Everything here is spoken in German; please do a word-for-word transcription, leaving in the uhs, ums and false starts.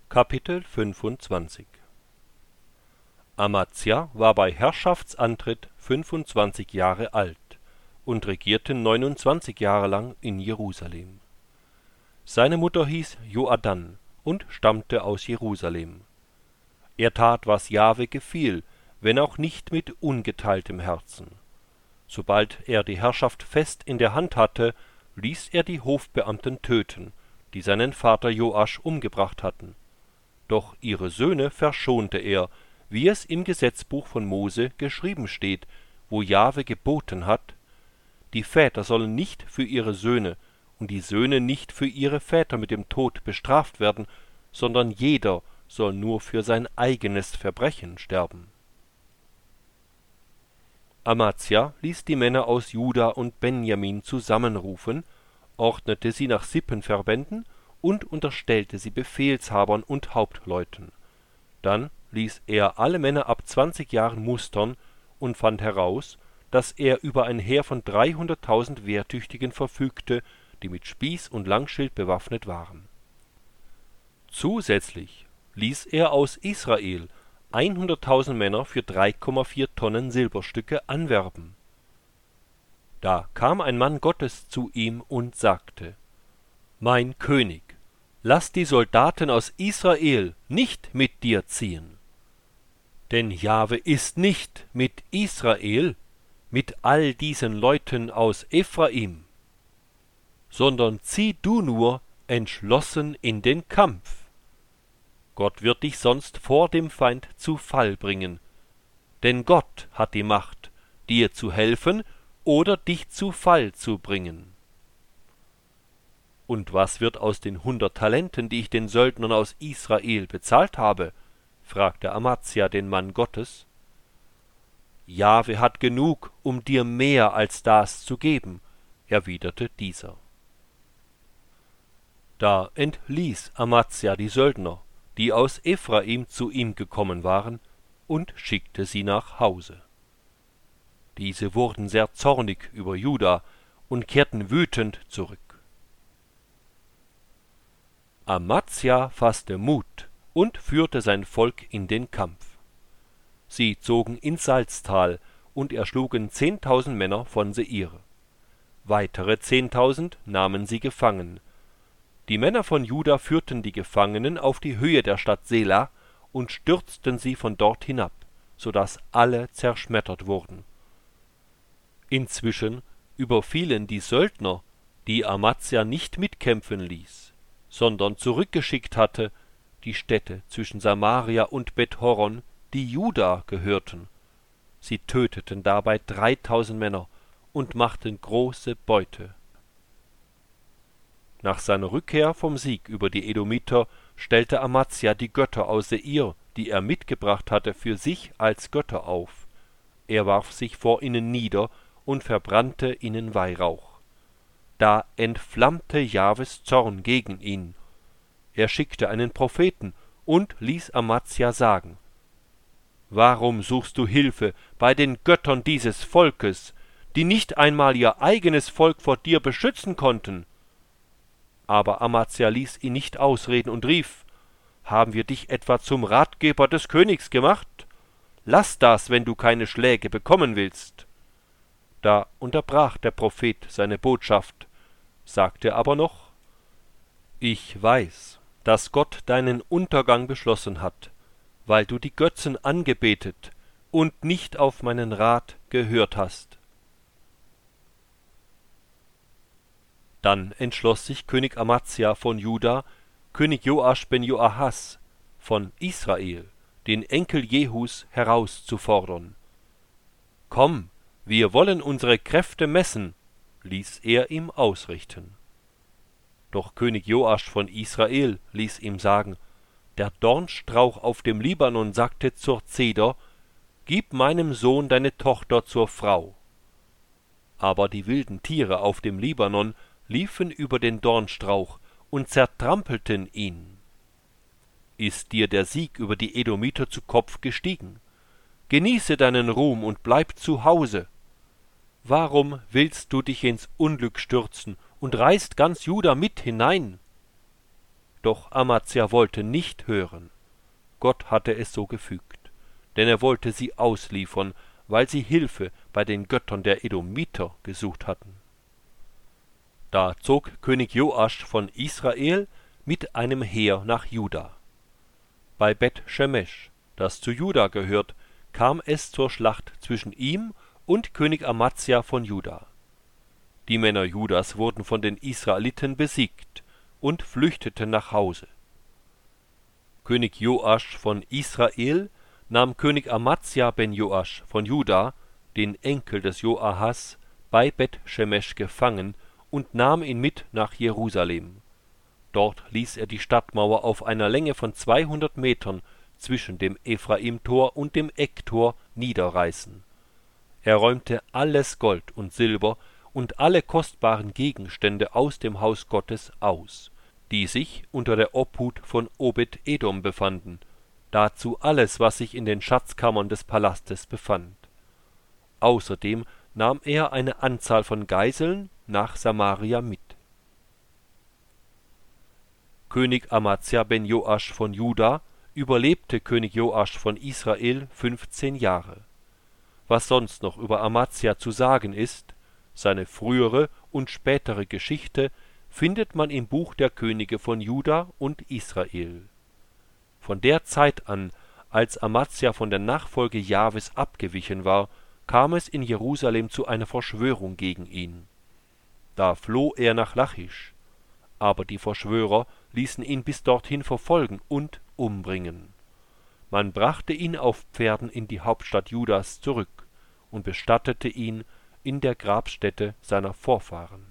Kapitel fünfundzwanzig. Amazia war bei Herrschaftsantritt fünfundzwanzig Jahre alt und regierte neunundzwanzig Jahre lang in Jerusalem. Seine Mutter hieß Joadan und stammte aus Jerusalem. Er tat, was Jahwe gefiel, wenn auch nicht mit ungeteiltem Herzen. Sobald er die Herrschaft fest in der Hand hatte, ließ er die Hofbeamten töten, die seinen Vater Joasch umgebracht hatten. Doch ihre Söhne verschonte er, wie es im Gesetzbuch von Mose geschrieben steht, wo Jahwe geboten hat: Die Väter sollen nicht für ihre Söhne und die Söhne nicht für ihre Väter mit dem Tod bestraft werden, sondern jeder soll nur für sein eigenes Verbrechen sterben. Amazia ließ die Männer aus Juda und Benjamin zusammenrufen, ordnete sie nach Sippenverbänden und unterstellte sie Befehlshabern und Hauptleuten. Dann ließ er alle Männer ab zwanzig Jahren mustern und fand heraus, dass er über ein Heer von dreihunderttausend Wehrtüchtigen verfügte, die mit Spieß und Langschild bewaffnet waren. Zusätzlich ließ er aus Israel hunderttausend Männer für drei Komma vier Tonnen Silberstücke anwerben. Da kam ein Mann Gottes zu ihm und sagte: Mein König, lass die Soldaten aus Israel nicht mit dir ziehen. Denn Jahwe ist nicht mit Israel, mit all diesen Leuten aus Ephraim, sondern zieh du nur entschlossen in den Kampf. Gott wird dich sonst vor dem Feind zu Fall bringen, denn Gott hat die Macht, dir zu helfen oder dich zu Fall zu bringen. Und was wird aus den hundert Talenten, die ich den Söldnern aus Israel bezahlt habe? Fragte Amazia den Mann Gottes. Jahwe hat genug, um dir mehr als das zu geben, erwiderte dieser. Da entließ Amazia die Söldner, die aus Ephraim zu ihm gekommen waren, und schickte sie nach Hause. Diese wurden sehr zornig über Juda und kehrten wütend zurück. Amazia fasste Mut und führte sein Volk in den Kampf. Sie zogen ins Salztal und erschlugen zehntausend Männer von Seir. Weitere zehntausend nahmen sie gefangen. Die Männer von Juda führten die Gefangenen auf die Höhe der Stadt Sela und stürzten sie von dort hinab, so daß alle zerschmettert wurden. Inzwischen überfielen die Söldner, die Amazia nicht mitkämpfen ließ, sondern zurückgeschickt hatte, die Städte zwischen Samaria und Beth-Horon, die Juda gehörten. Sie töteten dabei dreitausend Männer und machten große Beute. Nach seiner Rückkehr vom Sieg über die Edomiter stellte Amazia die Götter aus Seir, die er mitgebracht hatte, für sich als Götter auf. Er warf sich vor ihnen nieder und verbrannte ihnen Weihrauch. Da entflammte Jahwes Zorn gegen ihn. Er schickte einen Propheten und ließ Amazia sagen: Warum suchst du Hilfe bei den Göttern dieses Volkes, die nicht einmal ihr eigenes Volk vor dir beschützen konnten? Aber Amazia ließ ihn nicht ausreden und rief: Haben wir dich etwa zum Ratgeber des Königs gemacht? Lass das, wenn du keine Schläge bekommen willst. Da unterbrach der Prophet seine Botschaft, sagte aber noch: Ich weiß, dass Gott deinen Untergang beschlossen hat, weil du die Götzen angebetet und nicht auf meinen Rat gehört hast. Dann entschloss sich König Amazia von Juda, König Joasch ben Joahas von Israel, den Enkel Jehus, herauszufordern. Komm, wir wollen unsere Kräfte messen, ließ er ihm ausrichten. Doch König Joasch von Israel ließ ihm sagen: Der Dornstrauch auf dem Libanon sagte zur Zeder: Gib meinem Sohn deine Tochter zur Frau. Aber die wilden Tiere auf dem Libanon liefen über den Dornstrauch und zertrampelten ihn. Ist dir der Sieg über die Edomiter zu Kopf gestiegen? Genieße deinen Ruhm und bleib zu Hause. Warum willst du dich ins Unglück stürzen und reißt ganz Juda mit hinein? Doch Amazia wollte nicht hören. Gott hatte es so gefügt, denn er wollte sie ausliefern, weil sie Hilfe bei den Göttern der Edomiter gesucht hatten. Da zog König Joasch von Israel mit einem Heer nach Juda. Bei Bet Shemesh, das zu Juda gehört, kam es zur Schlacht zwischen ihm und König Amazia von Juda. Die Männer Judas wurden von den Israeliten besiegt und flüchteten nach Hause. König Joasch von Israel nahm König Amazia ben Joasch von Juda, den Enkel des Joahas, bei Bet Shemesh gefangen und nahm ihn mit nach Jerusalem. Dort ließ er die Stadtmauer auf einer Länge von zweihundert Metern zwischen dem Ephraimtor und dem Ecktor niederreißen. Er räumte alles Gold und Silber und alle kostbaren Gegenstände aus dem Haus Gottes aus, die sich unter der Obhut von Obed-Edom befanden, dazu alles, was sich in den Schatzkammern des Palastes befand. Außerdem nahm er eine Anzahl von Geiseln nach Samaria mit. König Amazia ben Joasch von Juda überlebte König Joasch von Israel fünfzehn Jahre. Was sonst noch über Amazia zu sagen ist, seine frühere und spätere Geschichte, findet man im Buch der Könige von Juda und Israel. Von der Zeit an, als Amazia von der Nachfolge Jahwes abgewichen war, kam es in Jerusalem zu einer Verschwörung gegen ihn. Da floh er nach Lachisch, aber die Verschwörer ließen ihn bis dorthin verfolgen und umbringen. Man brachte ihn auf Pferden in die Hauptstadt Judas zurück und bestattete ihn in der Grabstätte seiner Vorfahren.